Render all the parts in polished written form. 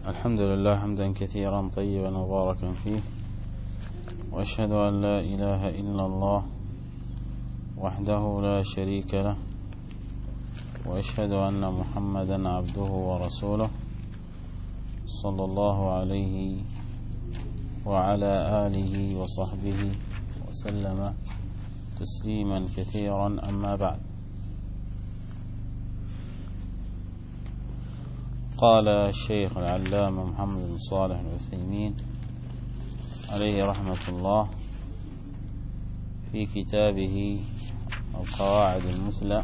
الحمد لله حمدا كثيرا طيبا مباركا فيه، وأشهد أن لا إله إلا الله وحده لا شريك له، وأشهد أن محمدا عبده ورسوله صلى الله عليه وعلى آله وصحبه وسلم تسليما كثيرا. أما بعد، قال الشيخ العلامة محمد بن صالح العثيمين عليه رحمة الله في كتابه القواعد المثلى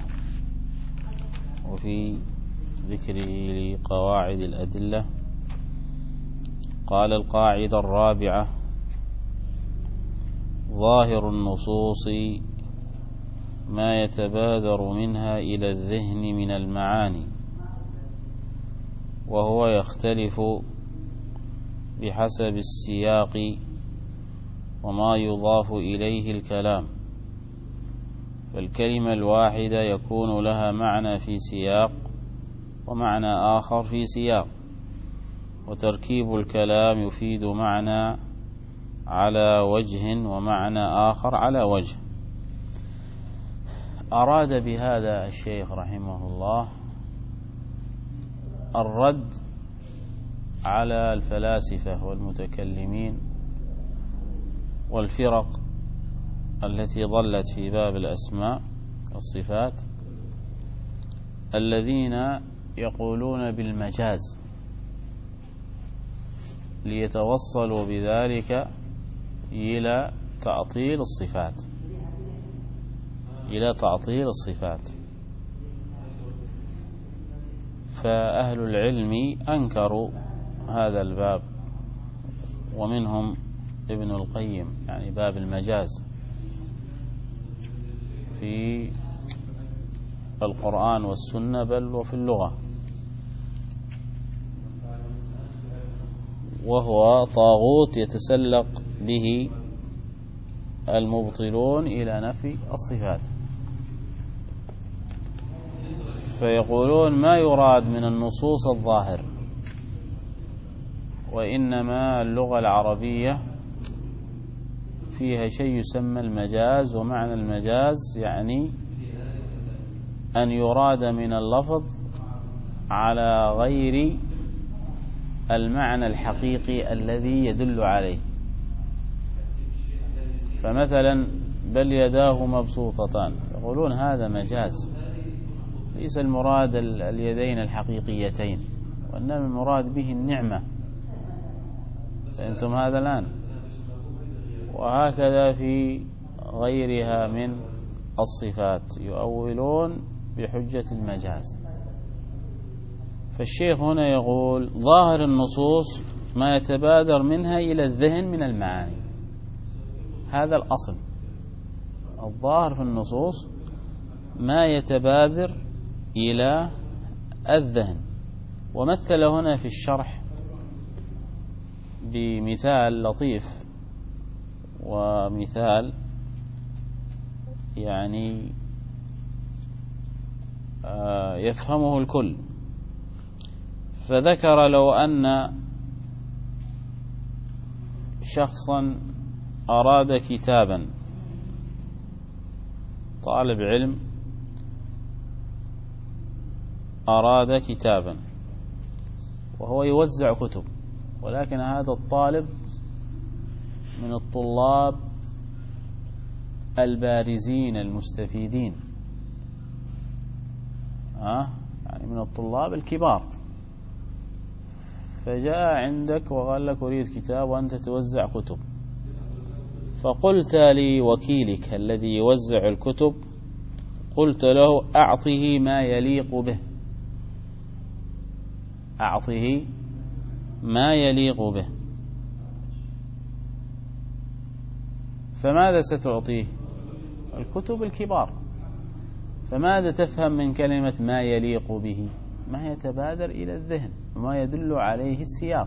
وفي ذكره لقواعد الأدلة، قال: القاعدة الرابعة: ظاهر النصوص ما يتبادر منها إلى الذهن من المعاني، وهو يختلف بحسب السياق وما يضاف إليه الكلام، فالكلمة الواحدة يكون لها معنى في سياق ومعنى آخر في سياق، وتركيب الكلام يفيد معنى على وجه ومعنى آخر على وجه. أراد بهذا الشيخ رحمه الله الرد على الفلاسفة والمتكلمين والفرق التي ضلت في باب الأسماء والصفات، الذين يقولون بالمجاز ليتوصلوا بذلك إلى تعطيل الصفات، فأهل العلم أنكروا هذا الباب، ومنهم ابن القيم، يعني باب المجاز في القرآن والسنة بل وفي اللغة، وهو طاغوت يتسلق به المبطلون إلى نفي الصفات، فيقولون ما يراد من النصوص الظاهر، وإنما اللغة العربية فيها شيء يسمى المجاز، ومعنى المجاز يعني أن يراد من اللفظ على غير المعنى الحقيقي الذي يدل عليه. فمثلا: بل يداه مبسوطتان، يقولون هذا مجاز، ليس المراد اليدين الحقيقيتين، وإنما المراد به النعمة. فأنتم هذا الآن، وهكذا في غيرها من الصفات يؤولون بحجة المجاز. فالشيخ هنا يقول: ظاهر النصوص ما يتبادر منها إلى الذهن من المعاني. هذا الأصل، الظاهر في النصوص ما يتبادر إلى الذهن. ومثل هنا في الشرح بمثال لطيف، ومثال يعني يفهمه الكل. فذكر: لو أن شخصا أراد كتابا، طالب علم أراد كتابا وهو يوزع كتب، ولكن هذا الطالب من الطلاب البارزين المستفيدين، يعني من الطلاب الكبار، فجاء عندك وقال لك: أريد كتاب وأنت توزع كتب. فقلت لوكيلك الذي يوزع الكتب، قلت له: أعطه ما يليق به، أعطه ما يليق به. فماذا ستعطيه؟ الكتب الكبار. فماذا تفهم من كلمة ما يليق به؟ ما يتبادر إلى الذهن وما يدل عليه السياق.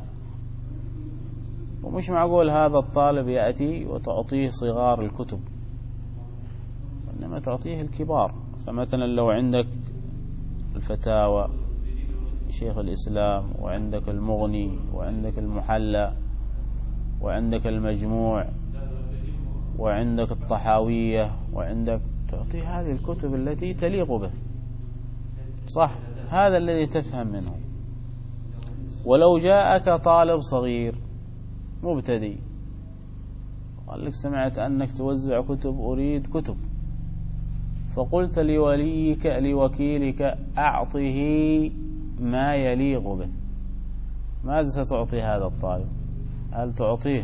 ومش معقول هذا الطالب يأتي وتعطيه صغار الكتب، وإنما تعطيه الكبار. فمثلا لو عندك الفتاوى شيخ الإسلام، وعندك المغني، وعندك المحلى، وعندك المجموع، وعندك الطحاوية، وعندك تعطي هذه الكتب التي تليق به، صح؟ هذا الذي تفهم منه. ولو جاءك طالب صغير مبتدئ قال لك سمعت أنك توزع كتب، أريد كتب، فقلت لوكيلك أعطه ما يليق به، ماذا ستعطي هذا الطالب؟ هل تعطيه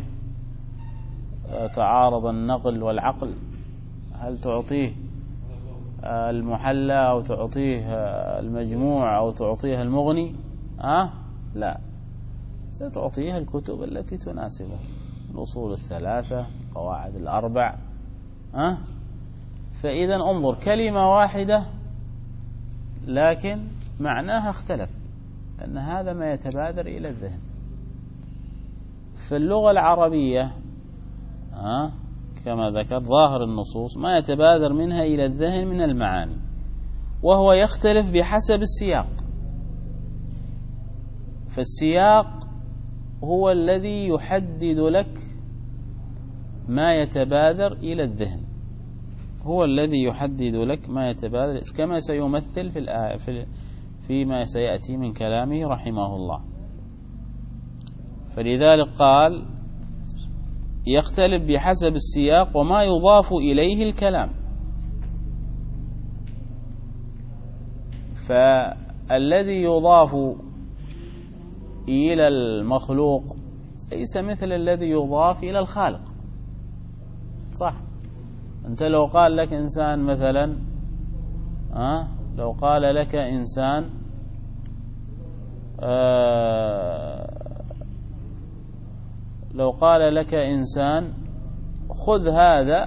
تعارض النقل والعقل؟ هل تعطيه المحلى أو تعطيه المجموع أو تعطيه المغني؟ لا، ستعطيه الكتب التي تناسبه، الأصول الثلاثة، القواعد الأربع. فإذا انظر، كلمة واحدة لكن معناها اختلف، لأن هذا ما يتبادر إلى الذهن. في اللغة العربية كما ذكر ظاهر النصوص ما يتبادر منها إلى الذهن من المعاني، وهو يختلف بحسب السياق. فالسياق هو الذي يحدد لك ما يتبادر إلى الذهن، هو الذي يحدد لك ما يتبادر، كما سيمثل في الآية فيما سيأتي من كلامه رحمه الله. فلذلك قال يختلف بحسب السياق وما يضاف إليه الكلام. فالذي يضاف إلى المخلوق ليس مثل الذي يضاف إلى الخالق، صح؟ أنت لو قال لك إنسان مثلا لو قال لك إنسان لو قال لك إنسان خذ هذا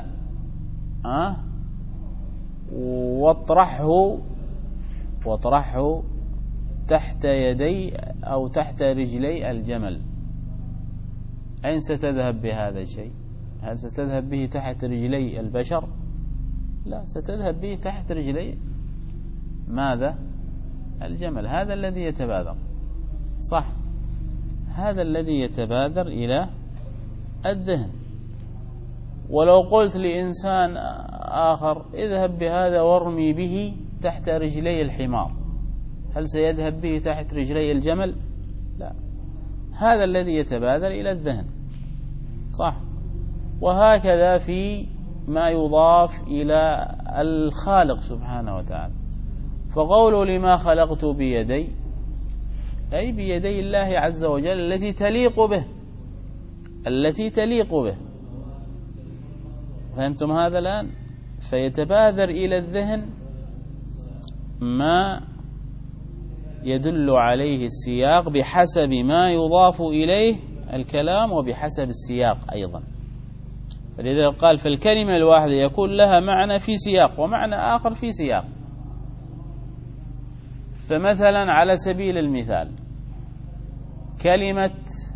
واطرحه تحت يدي أو تحت رجلي الجمل، أين ستذهب بهذا الشيء؟ هل ستذهب به تحت رجلي البشر؟ لا، ستذهب به تحت رجلي ماذا؟ الجمل. هذا الذي يتبادر، صح؟ هذا الذي يتبادر إلى الذهن. ولو قلت لإنسان آخر اذهب بهذا وارمي به تحت رجلي الحمار، هل سيذهب به تحت رجلي الجمل؟ لا. هذا الذي يتبادر إلى الذهن، صح؟ وهكذا في ما يضاف إلى الخالق سبحانه وتعالى. فقوله لما خلقت بيدي، أي بيدي الله عز وجل التي تليق به، التي تليق به. فهمتم هذا الآن؟ فيتبادر إلى الذهن ما يدل عليه السياق بحسب ما يضاف إليه الكلام وبحسب السياق أيضا. فلذا قال فالكلمة الواحدة يكون لها معنى في سياق ومعنى آخر في سياق. فمثلا على سبيل المثال كلمة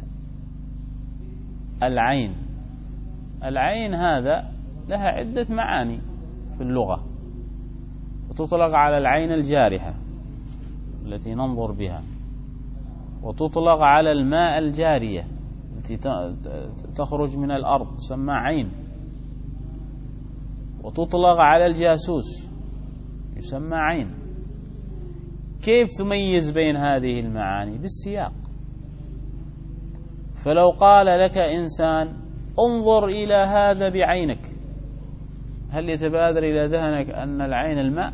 العين، العين هذا لها عدة معاني في اللغة، وتطلق على العين الجارحة التي ننظر بها، وتطلق على الماء الجارية التي تخرج من الأرض تسمى عين، وتطلق على الجاسوس يسمى عين. كيف تميز بين هذه المعاني؟ بالسياق. فلو قال لك إنسان انظر إلى هذا بعينك، هل يتبادر إلى ذهنك أن العين الماء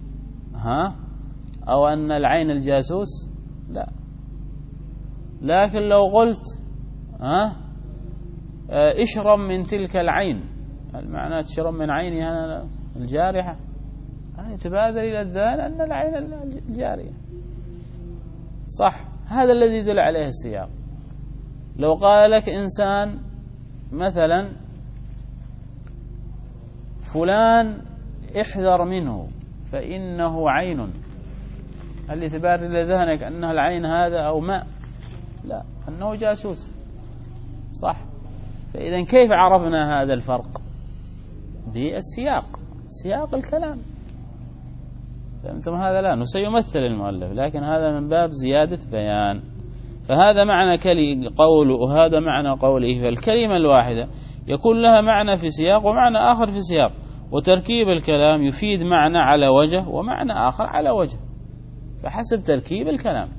أو أن العين الجاسوس؟ لا. لكن لو قلت اشرب من تلك العين، المعنى تشرب من عينها الجارحة، يتبادر إلى الذهن أن العين الجارية، صح؟ هذا الذي يدل عليه السياق. لو قال لك إنسان مثلا فلان احذر منه فإنه عين، هل يتبادر إلى ذهنك أنه العين هذا أو ماء؟ لا، أنه جاسوس، صح؟ فإذا كيف عرفنا هذا الفرق؟ بالسياق، سياق الكلام. فهمتم هذا الآن؟ وسيمثل المؤلف، لكن هذا من باب زيادة بيان. فهذا معنى قوله، وهذا معنى قوله. فالكلمة الواحدة يكون لها معنى في سياق ومعنى آخر في سياق، وتركيب الكلام يفيد معنى على وجه ومعنى آخر على وجه، فحسب تركيب الكلام.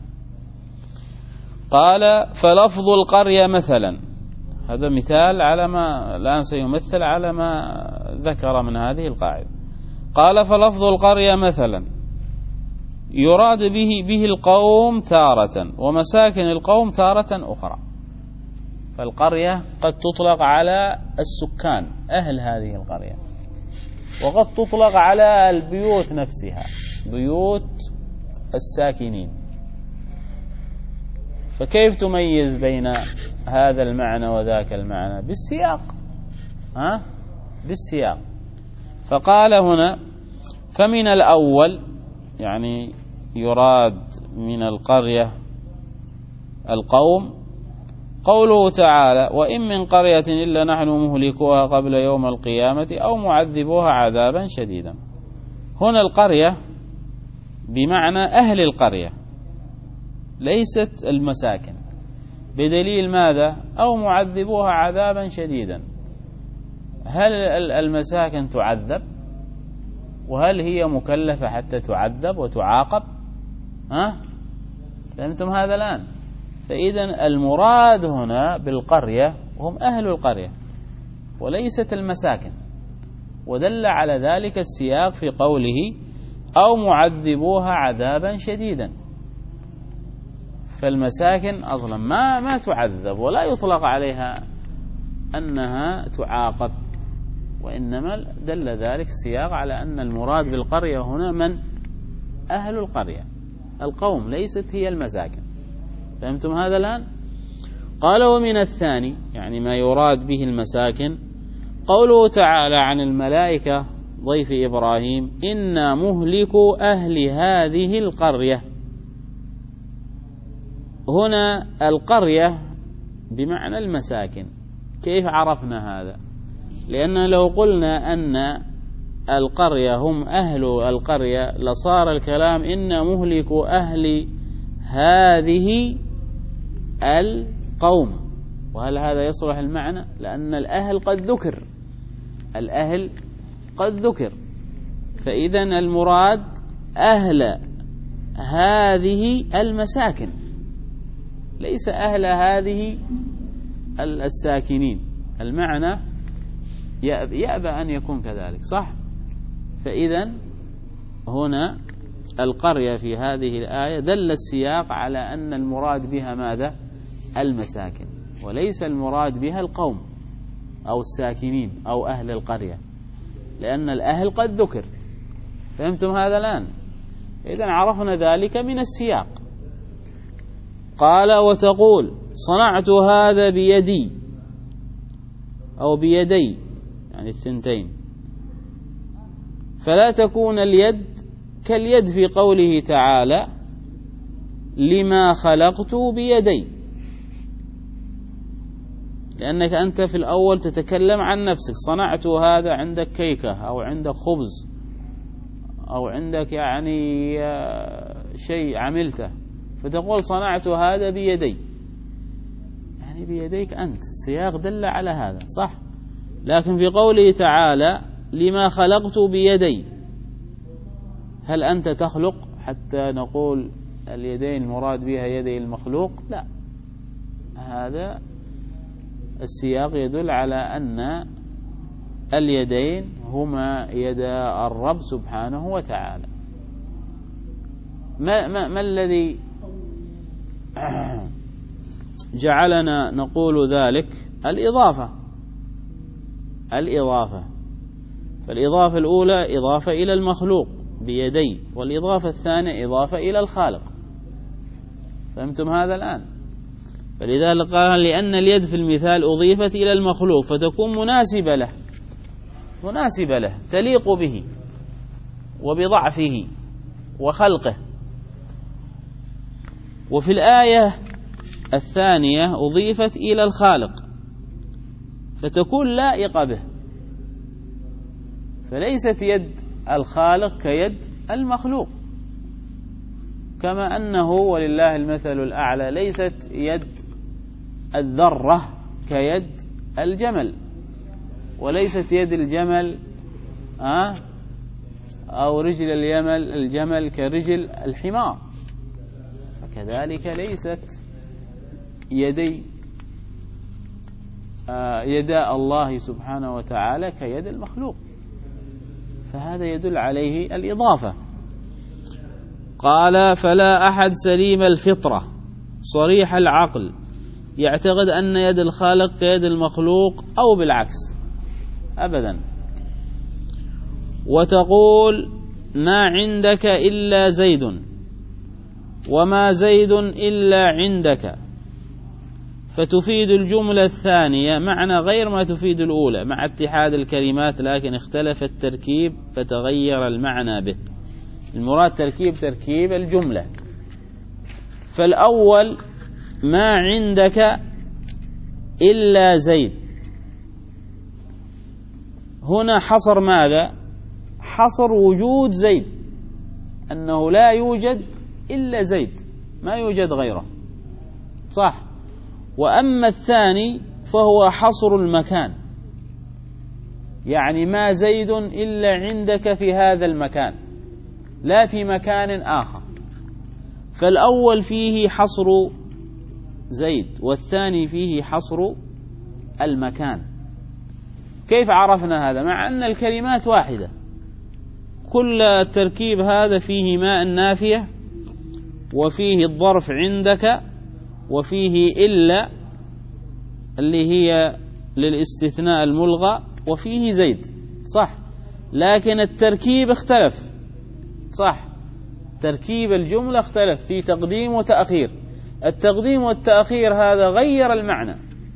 قال فلفظ القرية مثلا، هذا مثال على ما الآن سيمثل على ما ذكر من هذه القاعدة. قال فلفظ القرية مثلا يراد به القوم تارة، ومساكن القوم تارة أخرى. فالقرية قد تطلق على السكان أهل هذه القرية، وقد تطلق على البيوت نفسها، بيوت الساكنين. فكيف تميز بين هذا المعنى وذاك المعنى؟ بالسياق، بالسياق. فقال هنا فمن الأول، يعني يراد من القرية القوم، قوله تعالى وإن من قرية إلا نحن مهلكوها قبل يوم القيامة أو معذبوها عذابا شديدا. هنا القرية بمعنى أهل القرية، ليست المساكن، بدليل ماذا؟ أو معذبوها عذابا شديدا. هل المساكن تعذب؟ وهل هي مكلفة حتى تعذب وتعاقب؟ فهمتم هذا الآن؟ فإذا المراد هنا بالقرية هم أهل القرية وليست المساكن، ودل على ذلك السياق في قوله أو معذبوها عذابا شديدا. فالمساكن أصلا ما تعذب ولا يطلق عليها أنها تعاقب، وإنما دل ذلك السياق على أن المراد بالقرية هنا من؟ أهل القرية، القوم، ليست هي المساكن. فهمتم هذا الآن؟ قال ومن الثاني، يعني ما يراد به المساكن، قوله تعالى عن الملائكة ضيف إبراهيم إنا مهلكو أهل هذه القرية. هنا القرية بمعنى المساكن. كيف عرفنا هذا؟ لأن لو قلنا أن القرية هم أهل القرية لصار الكلام إن مهلك أهل هذه القوم. وهل هذا يصلح المعنى؟ لأن الأهل قد ذكر، الأهل قد ذكر، فإذا المراد أهل هذه المساكن، ليس أهل هذه الساكنين. المعنى يأبى أن يكون كذلك، صح؟ فإذا هنا القرية في هذه الآية دل السياق على أن المراد بها ماذا؟ المساكن، وليس المراد بها القوم أو الساكنين أو أهل القرية، لأن الأهل قد ذكر. فهمتم هذا الآن؟ إذن عرفنا ذلك من السياق. قال وتقول صنعت هذا بيدي أو بيدي، يعني الثنتين، فلا تكون اليد كاليد في قوله تعالى لما خلقت بيدي، لأنك أنت في الأول تتكلم عن نفسك. صنعت هذا، عندك كيكة أو عندك خبز أو عندك يعني شيء عملته، فتقول صنعت هذا بيدي، يعني بيديك أنت. السياق دل على هذا، صح؟ لكن في قوله تعالى لما خلقت بيدي، هل أنت تخلق حتى نقول اليدين المراد بها يدي المخلوق؟ لا، هذا السياق يدل على أن اليدين هما يدا الرب سبحانه وتعالى. ما الذي جعلنا نقول ذلك؟ الإضافة. فالإضافة الأولى إضافة إلى المخلوق بيدي، والإضافة الثانية إضافة إلى الخالق. فهمتم هذا الآن؟ فلذلك قال لأن اليد في المثال أضيفت إلى المخلوق فتكون مناسبة له تليق به وبضعفه وخلقه. وفي الآية الثانية أضيفت إلى الخالق فتكون لائقة به، فليست يد الخالق كيد المخلوق، كما أنه ولله المثل الأعلى ليست يد الذرة كيد الجمل، وليست يد الجمل أو رجل الجمل كرجل الحمار، فكذلك ليست يدا الله سبحانه وتعالى كيد المخلوق، فهذا يدل عليه الإضافة. قال: فلا أحد سليم الفطرة صريح العقل يعتقد أن يد الخالق كيد المخلوق أو بالعكس أبدا، وتقول: ما عندك إلا زيد، وما زيد إلا عندك، فتفيد الجملة الثانية معنى غير ما تفيد الأولى مع اتحاد الكلمات، لكن اختلف التركيب فتغير المعنى به. المراد تركيب الجملة. فالأول: ما عندك إلا زيد، هنا حصر ماذا؟ حصر وجود زيد، أنه لا يوجد إلا زيد، ما يوجد غيره، صح؟ وأما الثاني فهو حصر المكان، يعني ما زيد إلا عندك في هذا المكان، لا في مكان آخر. فالأول فيه حصر زيد، والثاني فيه حصر المكان. كيف عرفنا هذا؟ مع أن الكلمات واحدة، كل التركيب هذا فيه ما النافية، وفيه الظرف عندك، وفيه إلا اللي هي للاستثناء الملغى، وفيه زيد، صح؟ لكن التركيب اختلف، صح؟ تركيب الجملة اختلف في تقديم وتأخير. التقديم والتأخير هذا غير المعنى.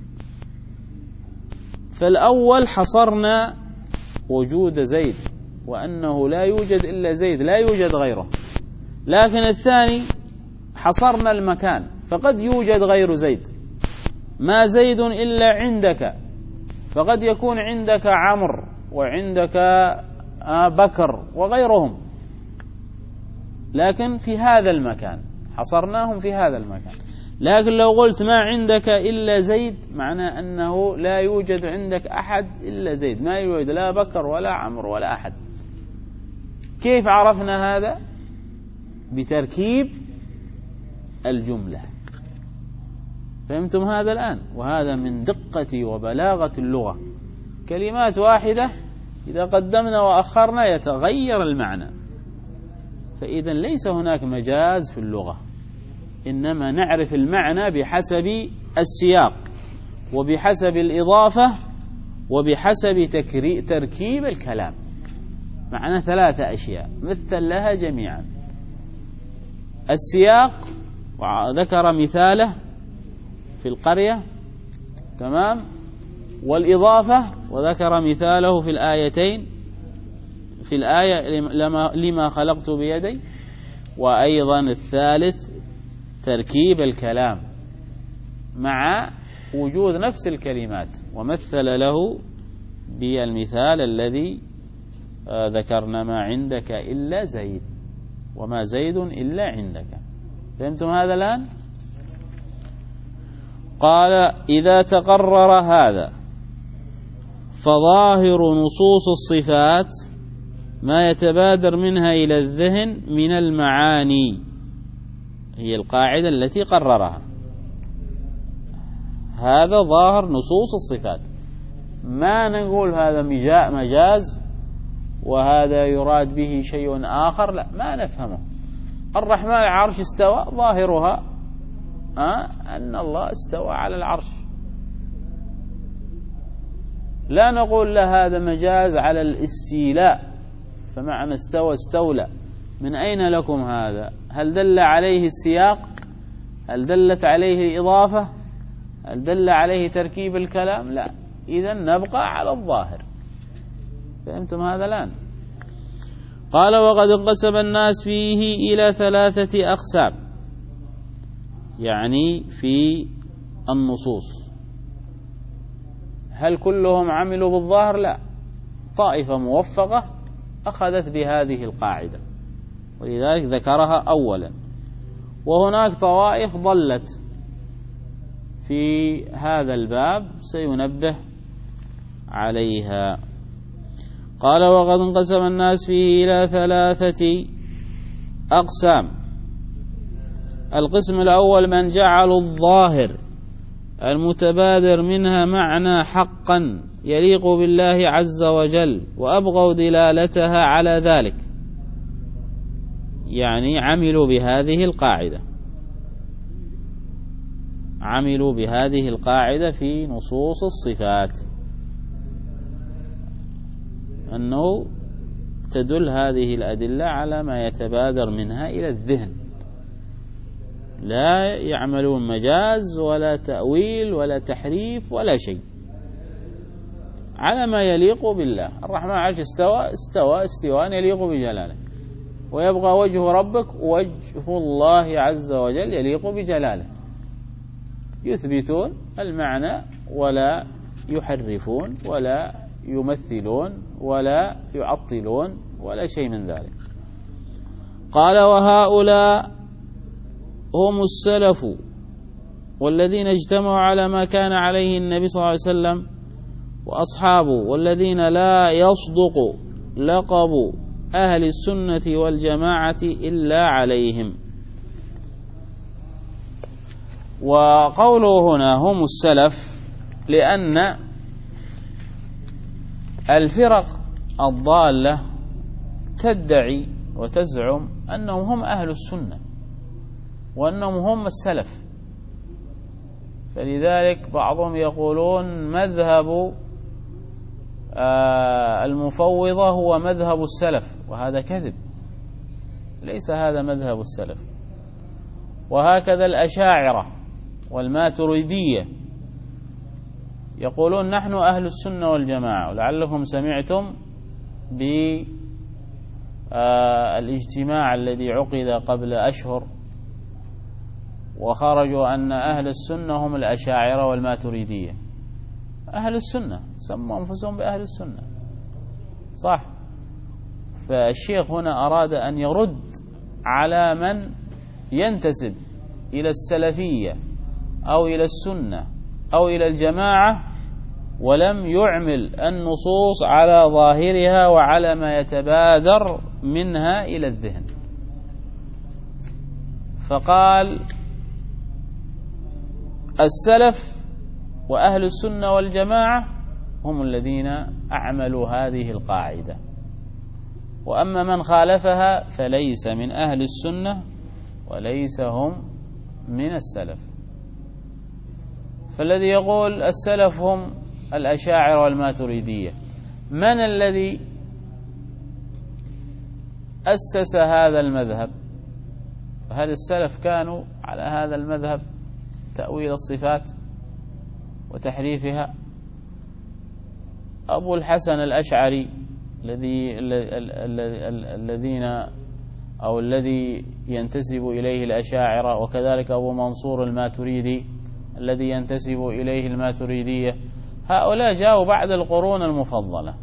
فالأول حصرنا وجود زيد، وأنه لا يوجد إلا زيد، لا يوجد غيره. لكن الثاني حصرنا المكان، فقد يوجد غير زيد. ما زيد إلا عندك، فقد يكون عندك عمرو وعندك بكر وغيرهم، لكن في هذا المكان حصرناهم في هذا المكان. لكن لو قلت ما عندك إلا زيد، معناه أنه لا يوجد عندك أحد إلا زيد، ما يوجد لا بكر ولا عمرو ولا أحد. كيف عرفنا هذا؟ بتركيب الجملة. فهمتم هذا الآن؟ وهذا من دقة وبلاغة اللغة. كلمات واحدة إذا قدمنا وأخرنا يتغير المعنى. فإذا ليس هناك مجاز في اللغة، إنما نعرف المعنى بحسب السياق، وبحسب الإضافة، وبحسب تركيب الكلام. معنى 3 أشياء مثل لها جميعا: السياق، وذكر مثاله في القرية، تمام، والإضافة، وذكر مثاله في الآيتين، في الآية لما خلقت بيدي، وأيضا الثالث تركيب الكلام مع وجود نفس الكلمات، ومثل له بالمثال الذي ذكرنا: ما عندك إلا زيد، وما زيد إلا عندك. فهمتم هذا الآن؟ قال: إذا تقرر هذا فظاهر نصوص الصفات ما يتبادر منها إلى الذهن من المعاني، هي القاعدة التي قررها. هذا ظاهر نصوص الصفات، ما نقول هذا مجاز وهذا يراد به شيء آخر، لا، ما نفهمه. الرحمن على العرش استوى، ظاهرها أن الله استوى على العرش، لا نقول له هذا مجاز على الاستيلاء، فمعنى استوى استولى. من أين لكم هذا؟ هل دل عليه السياق؟ هل دلت عليه الإضافة؟ هل دل عليه تركيب الكلام؟ لا. إذن نبقى على الظاهر. فهمتم هذا الآن؟ قال: وقد انقسم الناس فيه إلى 3 أقسام، يعني في النصوص. هل كلهم عملوا بالظاهر؟ لا، طائفة موفقة أخذت بهذه القاعدة ولذلك ذكرها أولا. وهناك طوائف ضلت في هذا الباب سينبه عليها. قال: وقد انقسم الناس فيه إلى 3 أقسام. القسم الأول من جعلوا الظاهر المتبادر منها معنى حقا يليق بالله عز وجل وأبغوا دلالتها على ذلك، يعني عملوا بهذه القاعدة في نصوص الصفات، أنه تدل هذه الأدلة على ما يتبادر منها إلى الذهن، لا يعملون مجاز ولا تأويل ولا تحريف ولا شيء، على ما يليق بالله. الرحمن عرش استوى استواء يليق بجلاله، ويبقى وجه ربك وجه الله عز وجل يليق بجلاله. يثبتون المعنى ولا يحرفون ولا يمثلون ولا يعطلون ولا شيء من ذلك. قال: وهؤلاء هم السلف والذين اجتمعوا على ما كان عليه النبي صلى الله عليه وسلم وأصحابه، والذين لا يصدق لقب أهل السنة والجماعة إلا عليهم. وقوله هنا هم السلف لأن الفرق الضالة تدعي وتزعم أنهم هم أهل السنة وأنهم هم السلف، فلذلك بعضهم يقولون مذهب المفوضة هو مذهب السلف، وهذا كذب، ليس هذا مذهب السلف. وهكذا الأشاعرة والماتريدية يقولون نحن أهل السنة والجماعة، ولعلكم سمعتم بالاجتماع الذي عقد قبل أشهر وخرجوا أن أهل السنة هم الأشاعرة والماتريدية. أهل السنة سموا أنفسهم بأهل السنة، صح. فالشيخ هنا أراد أن يرد على من ينتسب إلى السلفية أو إلى السنة أو إلى الجماعة ولم يعمل النصوص على ظاهرها وعلى ما يتبادر منها إلى الذهن. فقال: السلف وأهل السنة والجماعة هم الذين أعملوا هذه القاعدة، وأما من خالفها فليس من أهل السنة وليس هم من السلف. فالذي يقول السلف هم الأشاعرة والماتريدية، من الذي أسس هذا المذهب؟ هل السلف كانوا على هذا المذهب تأويل الصفات وتحريفها؟ أبو الحسن الأشعري الذي ينتسب إليه الأشاعرة، وكذلك أبو منصور الماتريدي الذي ينتسب إليه الماتريدية، هؤلاء جاءوا بعد القرون المفضلة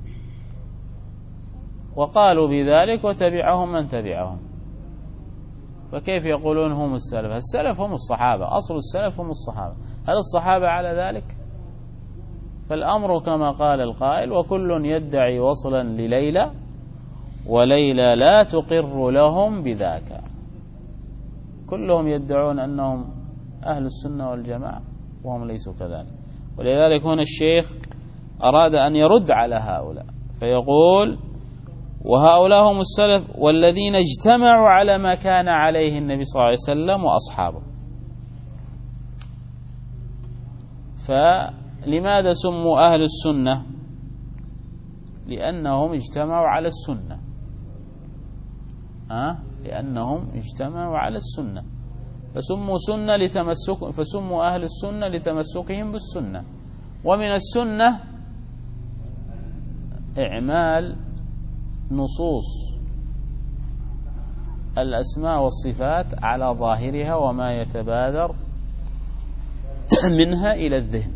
وقالوا بذلك وتبعهم من تبعهم. فكيف يقولون هم السلف؟ السلف هم الصحابة، أصل السلف هم الصحابة. هل الصحابة على ذلك؟ فالأمر كما قال القائل: وكل يدعي وصلا لليلى وليلى لا تقر لهم بذاك. كلهم يدعون أنهم أهل السنة والجماعة وهم ليسوا كذلك. ولذلك هنا الشيخ أراد أن يرد على هؤلاء فيقول: وهؤلاء هم السلف والذين اجتمعوا على ما كان عليه النبي صلى الله عليه وسلم وأصحابه. فلماذا سموا أهل السنة؟ لأنهم اجتمعوا على السنة، لأنهم اجتمعوا على السنة، فسموا أهل السنة لتمسكهم بالسنة. ومن السنة إعمال نصوص الأسماء والصفات على ظاهرها وما يتبادر منها إلى الذهن.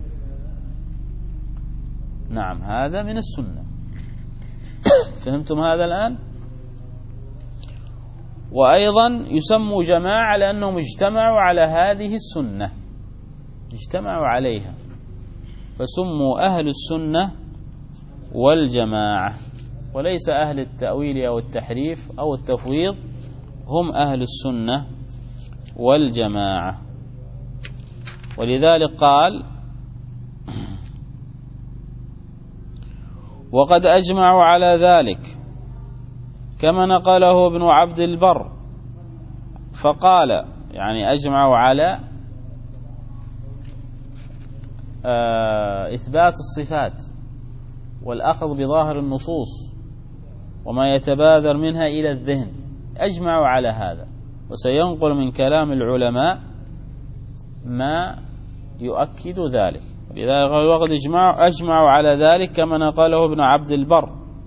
نعم، هذا من السنة. فهمتم هذا الآن؟ وأيضا يسموا جماعة لأنهم اجتمعوا على هذه السنة، اجتمعوا عليها، فسموا أهل السنة والجماعة، وليس أهل التأويل أو التحريف أو التفويض، هم أهل السنة والجماعة. ولذلك قال: وقد أجمعوا على ذلك كما نقله ابن عبد البر، فقال يعني أجمعوا على إثبات الصفات والأخذ بظاهر النصوص وما يتبادر منها إلى الذهن، أجمعوا على هذا، وسينقل من كلام العلماء ما يؤكد ذلك. لذلك وقد أجمعوا على ذلك كما نقله ابن عبد البر،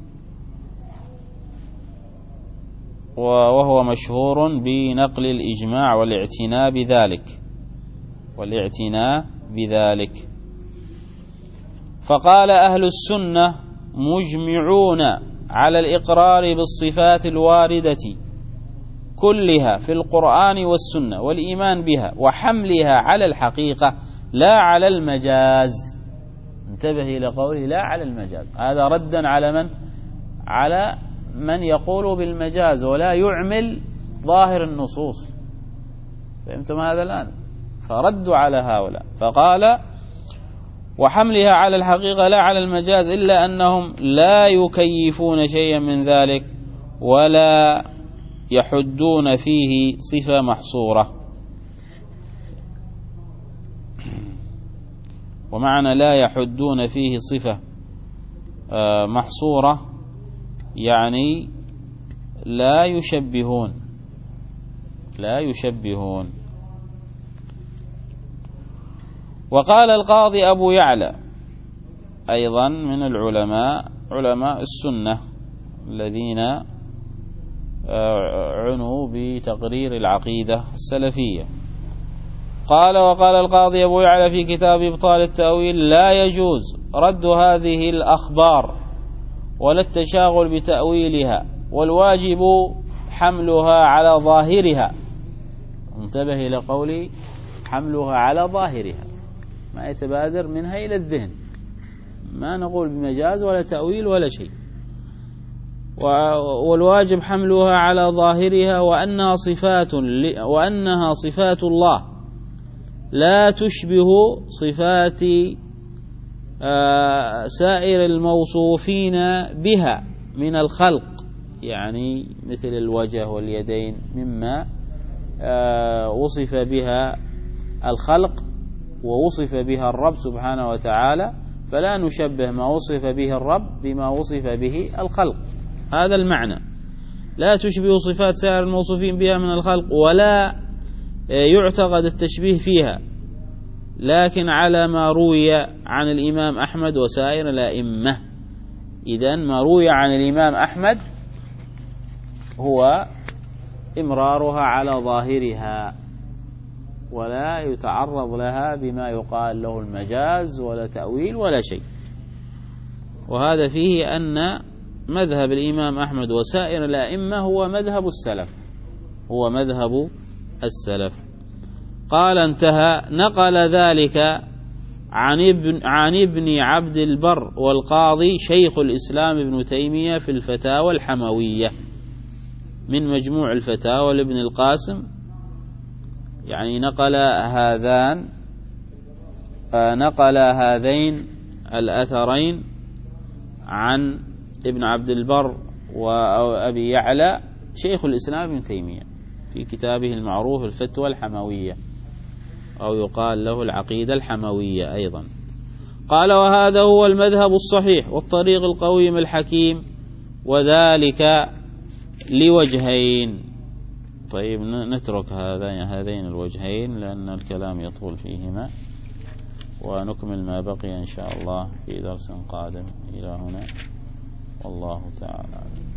وهو مشهور بنقل الإجماع والاعتناء بذلك. فقال: أهل السنة مجمعون على الإقرار بالصفات الواردة كلها في القرآن والسنة والإيمان بها وحملها على الحقيقة لا على المجاز. انتبه إلى قوله لا على المجاز، هذا ردا على من يقول بالمجاز ولا يعمل ظاهر النصوص. فهمتم هذا الآن؟ فردوا على هؤلاء، فقال: وحملها على الحقيقة لا على المجاز، إلا أنهم لا يكيفون شيئا من ذلك ولا يحدون فيه صفة محصورة. ومعنى لا يحدون فيه صفة محصورة يعني لا يشبهون. وقال القاضي أبو يعلى أيضا من علماء السنة الذين عنوا بتقرير العقيدة السلفية، وقال القاضي أبو يعلى في كتاب إبطال التأويل: لا يجوز رد هذه الأخبار ولا التشاغل بتأويلها، والواجب حملها على ظاهرها. انتبه إلى قولي حملها على ظاهرها، ما يتبادر منها إلى الذهن، ما نقول بمجاز ولا تأويل ولا شيء. والواجب حملها على ظاهرها، وأنها صفات الله لا تشبه صفات سائر الموصوفين بها من الخلق، يعني مثل الوجه واليدين مما وصف بها الخلق ووصف بها الرب سبحانه وتعالى، فلا نشبه ما وصف به الرب بما وصف به الخلق. هذا المعنى، لا تشبه صفات سائر الموصوفين بها من الخلق، ولا يعتقد التشبيه فيها، لكن على ما روي عن الإمام أحمد وسائر الأئمة. إذن ما روي عن الإمام أحمد هو إمرارها على ظاهرها، ولا يتعرض لها بما يقال له المجاز ولا تأويل ولا شيء. وهذا فيه أن مذهب الإمام أحمد وسائر الأئمة هو مذهب السلف. قال: انتهى. نقل ذلك عن ابن عبد البر والقاضي شيخ الإسلام ابن تيمية في الفتاوى الحموية من مجموع الفتاوى لابن القاسم، يعني نقل هذين الأثرين عن ابن عبد البر وأبي يعلى شيخ الإسلام ابن تيمية في كتابه المعروف الفتوى الحموية، أو يقال له العقيدة الحموية أيضا. قال: وهذا هو المذهب الصحيح والطريق القويم الحكيم، وذلك لوجهين. طيب نترك هذين الوجهين لأن الكلام يطول فيهما، ونكمل ما بقي إن شاء الله في درس قادم. إلى هنا والله تعالى.